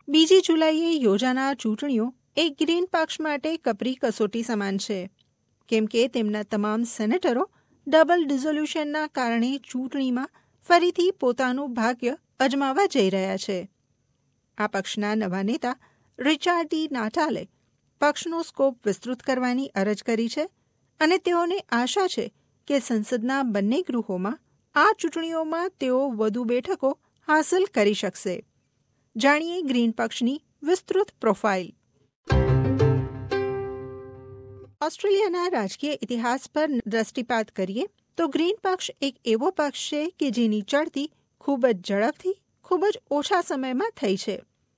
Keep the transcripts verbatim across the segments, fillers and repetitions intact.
બીજી જુલાઈએ યોજાનાર ચૂંટણીઓ એ ગ્રીન પક્ષ માટે કપરી કસોટી સમાન છે, કેમ કે તેમના તમામ સેનેટરો ડબલ ડિઝોલ્યુશનના કારણે ચૂંટણીમાં ફરીથી પોતાનું ભાગ્ય અજમાવવા જઈ રહ્યા છે. આ પક્ષના નવા નેતા રિચાર્ડ ડી નાટાલે પક્ષનો સ્કોપ વિસ્તૃત કરવાની અરજ કરી છે અને તેઓને આશા છે કે સંસદના બંને ગૃહોમાં આ ચૂંટણીઓમાં તેઓ વધુ બેઠકો હાંસલ કરી શકશે. જાણીએ ગ્રીન પક્ષની વિસ્તૃત પ્રોફાઇલ. ઓસ્ટ્રેલિયાના રાજકીય ઇતિહાસ પર દ્રષ્ટિપાત કરીએ તો ગ્રીન પક્ષ એક એવો પક્ષ છે કે જેની ચડતી ખૂબ જ ઝડપથી ખૂબ જ ઓછા સમયમાં થઈ છે.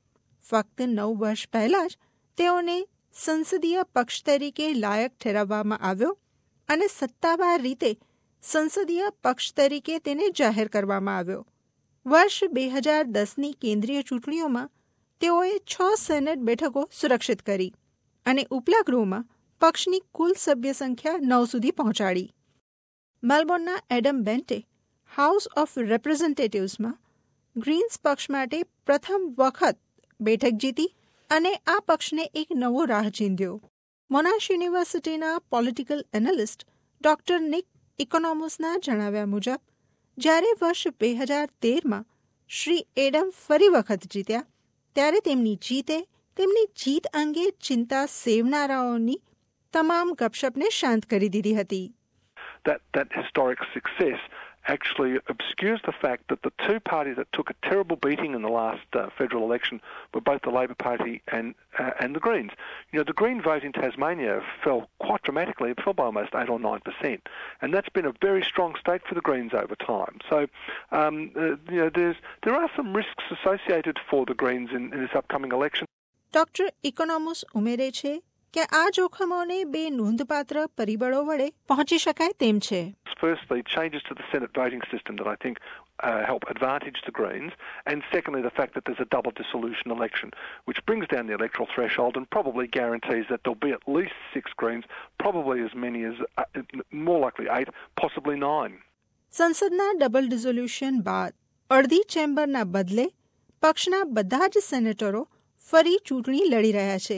ફક્ત નવ વર્ષ પહેલાં જ તેઓને સંસદીય પક્ષ તરીકે લાયક ઠેરવવામાં આવ્યો અને સત્તાવાર રીતે સંસદીય પક્ષ તરીકે તેને જાહેર કરવામાં આવ્યો. વર્ષ બે હજાર દસની કેન્દ્રીય ચૂંટણીઓમાં તેઓએ છ સેનેટ બેઠકો સુરક્ષિત કરી અને ઉપલા ગૃહમાં પક્ષની કુલ સભ્ય સંખ્યા નવ સુધી પહોંચાડી. મેલબોર્નના એડમ બેન્ટે હાઉસ ઓફ રેપ્રેઝેન્ટેટિવ્સમાં ગ્રીન્સ પક્ષ માટે પ્રથમ વખત બેઠક જીતી અને આ પક્ષને એક નવો રાહ ચીંધ્યો. મોનાશ યુનિવર્સિટીના પોલિટિકલ એનાલિસ્ટ ડોક્ટર નિક ઇકોનોમસના જણાવ્યા મુજબ જ્યારે વર્ષ બે હજાર તેરમાં શ્રી એડમ ફરી વખત જીત્યા ત્યારે તેમની જીતે તેમની જીત અંગે ચિંતા સેવનારાઓની તમામ ગપશપને શાંત કરી દીધી હતી. That, that historic success actually obscures the fact that the two parties that took a terrible beating in the last uh, federal election were both the Labor Party and uh, and the Greens. You know, the Green vote in Tasmania fell quite dramatically. It fell by almost eight or nine percent, and that's been a very strong state for the Greens over time. So, um, uh, you know, there's there are some risks associated for the Greens in, in this upcoming election. Doctor Economou ઉમેરે છે કે આ જોખમોને બે નોંધપાત્ર પરિબળો વડે પહોંચી શકાય તેમ છે. Firstly, changes to the Senate voting system that I think uh, help advantage the Greens, and secondly, the fact that there's a double dissolution election, which brings down the electoral threshold and probably guarantees that there'll be at least six Greens, probably as many as, uh, more likely eight, possibly nine. સંસદના double dissolution બાદ અડધી ચેમ્બરના બદલે પક્ષના બધા જ સેનેટરો ફરી ચૂંટણી લડી રહ્યા છે.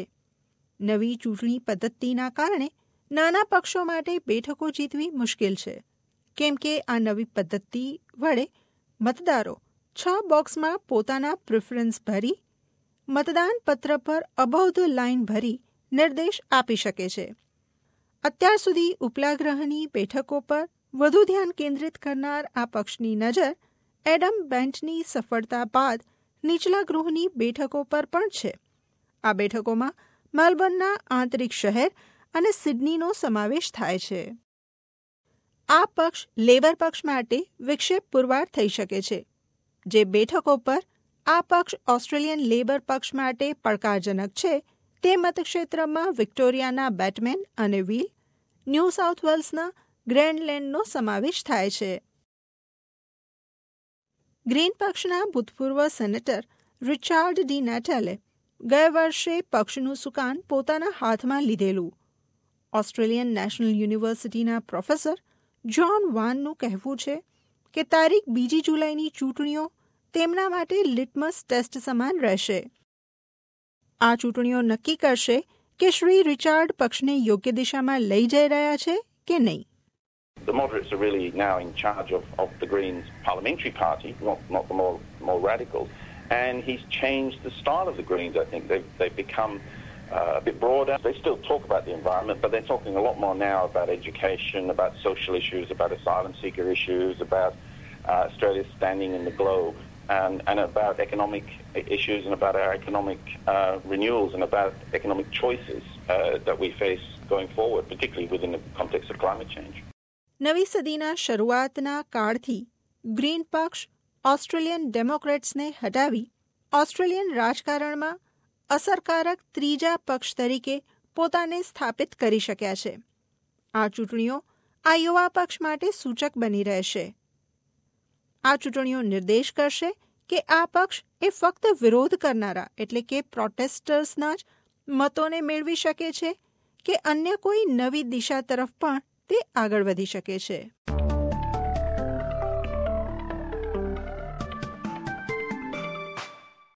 નવી ચૂંટણી પદ્ધતિના કારણે નાના પક્ષો માટે બેઠકો જીતવી મુશ્કેલ છે, કેમ કે આ નવી પદ્ધતિ વડે મતદારો છ બોક્સમાં પોતાના પ્રિફરન્સ ભરી મતદાન પત્ર પર અબૌધ લાઇન ભરી નિર્દેશ આપી શકે છે. અત્યાર સુધી ઉપલા ગ્રહની બેઠકો પર વધુ ધ્યાન કેન્દ્રિત કરનાર આ પક્ષની નજર એડમ બેન્ટની સફળતા બાદ નીચલા ગૃહની બેઠકો પર પણ છે. આ બેઠકોમાં મેલબર્નના આંતરિક શહેર અને સિડનીનો સમાવેશ થાય છે. આ પક્ષ લેબર પક્ષ માટે વિક્ષેપ પુરવાર થઈ શકે છે. જે બેઠકો પર આ પક્ષ ઓસ્ટ્રેલિયન લેબર પક્ષ માટે પડકારજનક છે તે મતક્ષેત્રમાં વિક્ટોરિયાના બેટમેન અને વ્હીલ, ન્યૂ સાઉથ વેલ્સના ગ્રેન્ડલેન્ડનો સમાવેશ થાય છે. ગ્રીન પક્ષના ભૂતપૂર્વ સેનેટર રિચાર્ડ ડી નાટાલે ગયા વર્ષે પક્ષનું સુકાન પોતાના હાથમાં લીધેલું. ઓસ્ટ્રેલિયન નેશનલ યુનિવર્સિટીના પ્રોફેસર જ્હોન વાનનું કહેવું છે કે તારીખ બીજી જુલાઈની ચૂંટણીઓ તેમના માટે લિટમસ ટેસ્ટ સમાન રહેશે. આ ચૂંટણીઓ નક્કી કરશે કે શ્રી રિચાર્ડ પક્ષને યોગ્ય દિશામાં લઈ જઈ રહ્યા છે કે નહીં. The moderates are really now in charge of, of the Greens parliamentary party, not, not the more, more radicals. And he's changed the style of the Greens, I think. They've, they've become uh, a bit broader. They still talk about the environment, but they're talking a lot more now about education, about social issues, about asylum seeker issues, about uh, Australia's standing in the globe, and, and about economic issues and about our economic uh, renewals and about economic choices uh, that we face going forward, particularly within the context of climate change. નવી સદીના શરૂઆતના કાળથી green પક્ષ Australian ડેમોક્રેટ્સને હટાવી Australian રાજકારણમાં અસરકારક ત્રીજા પક્ષ તરીકે પોતાને સ્થાપિત કરી શક્યા છે. આ ચૂંટણીઓ આ યુવા પક્ષ માટે સૂચક બની રહેશે. આ ચૂંટણીઓ નિર્દેશ કરશે કે આ પક્ષ એ ફક્ત વિરોધ કરનારા એટલે કે પ્રોટેસ્ટર્સના જ મતોને મેળવી શકે છે કે અન્ય કોઈ નવી દિશા તરફ પણ તે આગળ વધી શકે છે.